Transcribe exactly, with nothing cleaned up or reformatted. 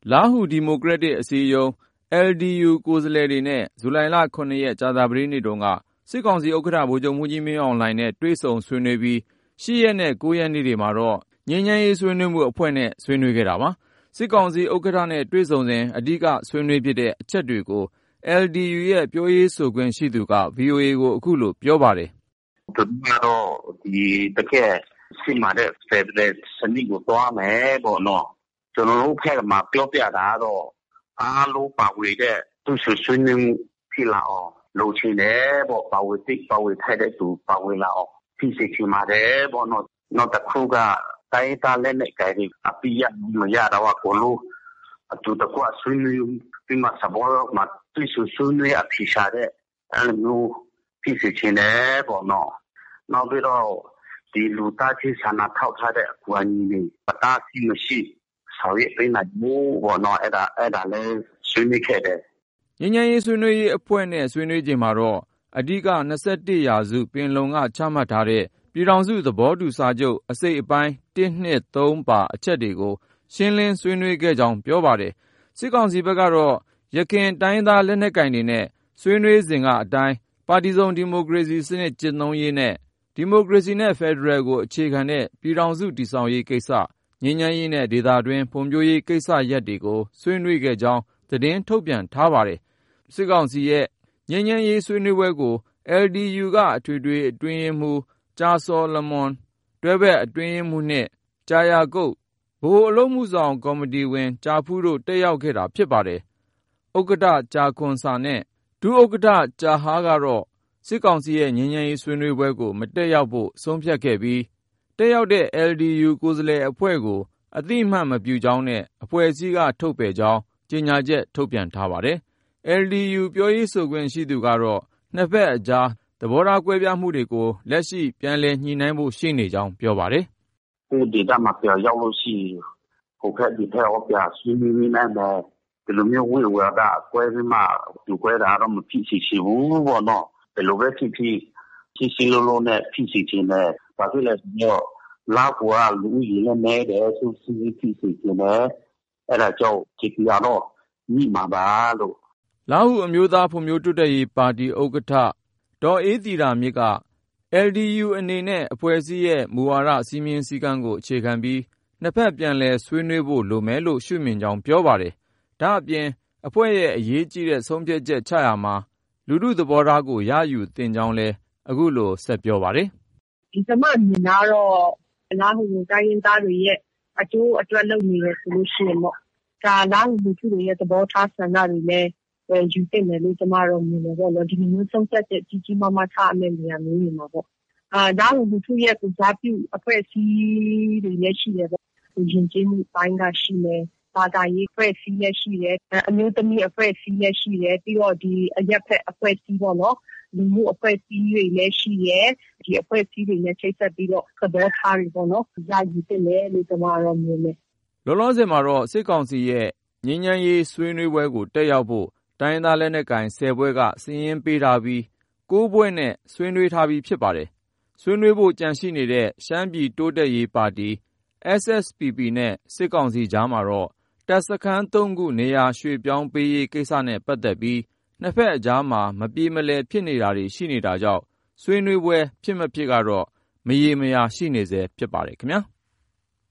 လားဟူဒီမိုကရက်တစ်အစည်းအရုံး แอล ดี ยู ကိုယ်စားလှယ်တွေနဲ့ဇူလိုင်လ ခုနှစ် ရက်ကြာသပတေးနေ့တုန်းကစစ်ကောင်စီဥက္ကဋ္ဌဗိုလ်ချုပ်မှူးကြီးမင်းအောင်လှိုင်နဲ့တွေ့ဆုံဆွေးနွေးပြီးရှစ်ရက်နဲ့ကိုးရက်နေ့တွေမှာတော့ငြိမ်းချမ်းရေးဆွေးနွေးမှုအဖွဲ့နဲ့ဆွေးနွေးခဲ့တာပါ။စစ်ကောင်စီဥက္ကဋ္ဌနဲ့တွေ့ဆုံစဉ်အဓိကဆွေးနွေးဖြစ်တဲ့အချက်တွေကို แอล ดี ยู ရဲ့ပြောရေးဆိုခွင့်ရှိသူက ဗွီအိုအေ ကိုအခုလိုပြောပါတယ်။“သူတို့ကတော့ဒီတကယ့်စစ်မှန်တဲ့ဖက်ဒရယ်စနစ်ကိုသွားမယ်ပေါ့နော်။ကျွန်တော်တို့ဘက်မှာပြောပြတာကတော့အားလုံးပါဝင်တဲ့သူဆွေးနွေးမှုဖြစ်လာအောင်လုပ်ချင်တယ်ပေါ့။ပါဝင်သိပါဝင်ထိုက်တဲ့သူပါဝင်လာအောင်ဖြစ်စေချင်ပါတယ်ပေါ့နော်။နောက်တစ်ခုကတိုင်းသားလက်နက်ကိုင်တွေအပြည့်ရမရတော့ကိုလို့အတူတကွဆွေးနွေးပြီးမှစဘောမှာသူဆွေးနွေးအဖြေရှာတဲ့အဲလိုဖြစ်စေချင်တယ်ပေါ့နော်။နောက်ပြီးတော့ဒီလူသားချင်းစာနာထောက်ထားတဲ့အကူအညီတွေပတားစီမရှိဆောင်ရွက်ပေးနိုင်ဖို့ပေါ့နော်အဲ့ဒါအဲ့ဒါလည်းဆွေးနွေးခဲ့တယ်ငြိမ်းချမ်းရေးဆွေးနွေးရေးအဖွဲ့နဲ့ဆွေးနွေးချိန်မှာတော့အဓိက၂၁ရာစုပင်လုံကချမှတ်ထားတဲ့ပြည်ထောင်စုသဘောတူစာချုပ်အစိတ်အပိုင်းတစ် နှစ် သုံးပါအချက်တွေကိုရှင်းလင်းဆွေးနွေးခဲ့ကြောင်းပြောပါတယ်။စစ်ကောင်စီဘက်ကတော့ရခိုင်တိုင်းသားလက်နက်ကိုင်တွေနဲ့ဆွေးနွေးစဉ်ကအတိုင်းပါတီစုံဒီမိုကရေစီစနစ်ကျင့်သုံးရေးနဲ့ဒီမိုကရေစီနဲ့ဖက်ဒရယ်ကိုအခြေခံတဲ့ပြည်ထောင်စုတည်ဆောက်ရေးကိစ္စငြိမ်းချမ်းရေးနဲ့ဒေသတွင်းဖွံ့ဖြိုးရေးကိစ္စရပ်တွေကိုဆွေးနွေးခဲ့ကြောင်းသတင်းထုတ်ပြန်ထားပါတယ်။စစ်ကောင်စီရဲ့ငြိမ်းချမ်းရေးဆွေးနွေးပွဲကို แอล ดี ยู ကအထွေထွေအတွင်းရေးမှူးကြာစော်လမွန်တွဲဘက်အတွင်းရေးမှူးနှစ်ကြာယာကုတ်ဗဟိုအလုပ်မှုဆောင်ကော်မတီဝင်ကြာဖူးတို့တက်ရောက်ခဲ့တာဖြစ်ပါတယ်။ဥက္ကဋ္ဌကြာခွန်ဆာနဲ့ဒုဥက္ကဋ္ဌကြာဟာကတော့စစ်ကောင်စီရဲ့ငြိမ်းချမ်းရေးဆွေးနွေးပွဲကိုမတက်ရောက်ဖို့ဆုံးဖြတ်ခဲ့ပြီးတက်ရောက်တဲ့ แอล ดี ยู ကိုယ်စားလှယ်အဖွဲ့ကိုအသိအမှတ်မပြုကြောင်းနဲ့အဖွဲ့အစည်းကထုတ်ပယ်ကြောင်းကြေညာချက်ထုတ်ပြန်ထားပါတယ်။ แอล ดี ยู ပြောရေးဆိုခွင့်ရှိသူကတော့နှစ်ဖက်အကြားသဘောထားကွဲပြားမှုတွေကိုလက်ရှိပြန်လည်ညှိနှိုင်းဖို့ရှိနေကြောင်းပြောပါတယ်။“ကိုဒီကမှာပြောရောက်လို့ရှိဟိုဖက်ဒီဖက်ဟောပြဆွေးနွေးနေတယ်ဒီလိုမျိုးဝေဝါဒကွဲပြီးမှဒီကွဲတာတော့မဖြစ်စီချင်ဘူးပေါ့နော်။ဘယ်လိုပဲဖြစ်ဖြစ်ရှင်းရှင်းလုံးလုံးနဲ့ဖြစ်စီချင်တယ်။ဘာဖြစ်လဲဆိုတော့လောက်ကွာလူကြီးလည်းနေတယ်သူစီဖြစ်စီချင်တယ်။အဲ့ဒါကြောင့်ကြည့်ပြတော့ညှိမှာပါလို့လားဟူအမျိုးသားဖွံ့ဖြိုးတိုးတက်ရေးပါတီဥက္ကဋ္ဌဒေါ်အေးသီတာမြင့်က แอล ดี ยู အနေနဲ့အဖွဲ့အစည်းရဲ့မူဝါဒစည်းမျဉ်းစည်းကမ်းကိုအခြေခံပြီးနှစ်ဖက်ပြန်လည်ဆွေးနွေးဖို့လိုမယ်လို့ရှုမြင်ကြောင်းပြောပါတယ်။ဒါအပြင်အဖွဲ့ရဲ့အရေးကြီးတဲ့ဆုံးဖြတ်ချက်ချရာမှာလူထုသဘောထားကိုရယူသင့်ကြောင်းလည်းအခုလိုဆက်ပြောပါတယ်။“ဒီကျမမြင်တာတော့လားဟူတိုင်းရင်းသားတွေရဲ့အကျိုးအတွက်လုပ်နေတယ်ဆိုလို့ရှိရင်ပေါ့ဒါလားဟူလူထုတွေရဲ့သဘောထားဆန္ဒတွေလည်းယူသင့်တယ်လို့ကျမတော့မြင်တယ်ပေါ့နော်ဒီလိုမျိုးဆုံးဖြတ်ချက်ကြီးကြီးမားမားချအမယ့်နေရာမျိုးတွေမှာပေါ့အာဒါကလူထုရဲ့ကိုစားပြုအဖွဲ့အစည်းတွေလည်းရှိတယ်ပေါ့ယဉ်ကျေးမှုပိုင်းကရှိမယ်ဘာသာရေးအဖွဲ့အစည်းလည်းရှိတယ်အမျိုးသမီးအဖွဲ့အစည်းလည်းရှိတယ်ပြီးတော့ဒီအရက်ဖက်အဖွဲ့အစည်းပေါ့နော်လူမှုအဖွဲ့အစည်းတွေလည်းရှိတယ်ဒီအဖွဲ့အစည်းတွေနဲ့ချိတ်ဆက်ပြီးတော့သဘောထားတွေပေါ့နော်ရယူသင့်တယ်လို့ကျမတော့မြင်တယ်လောလောဆယ်မှာတော့စစ်ကောင်စီရဲ့ငြိမ်းချမ်းရေးဆွေးနွေးပွဲကိုတက်ရောက်ဖို့တိုင်းသားလက်နက်ကိုင်ဆယ်ဘွဲ့ကစာရင်းပေးထားပြီးကိုးဘွဲ့နဲ့ဆွေးနွေးထားပြီးဖြစ်ပါတယ်။ဆွေးနွေးဖို့ကြံရှိနေတဲ့ရှမ်းပြည်တိုးတက်ရေးပါတီ เอส เอส พี พี နဲ့စစ်ကောင်စီကြားမှာတော့တပ်စခန်းသုံးခုနေရာရွှေ့ပြောင်းပေးရေးကိစ္စနဲ့ပတ်သက်ပြီးနှစ်ဖက်အကြားမှာမပြေမလည်ဖြစ်နေတာတွေရှိနေတာကြောင့်ဆွေးနွေးပွဲဖြစ်မဖြစ်ကတော့မရေမရာရှိနေဆဲဖြစ်ပါတယ်ခင်ဗျာ။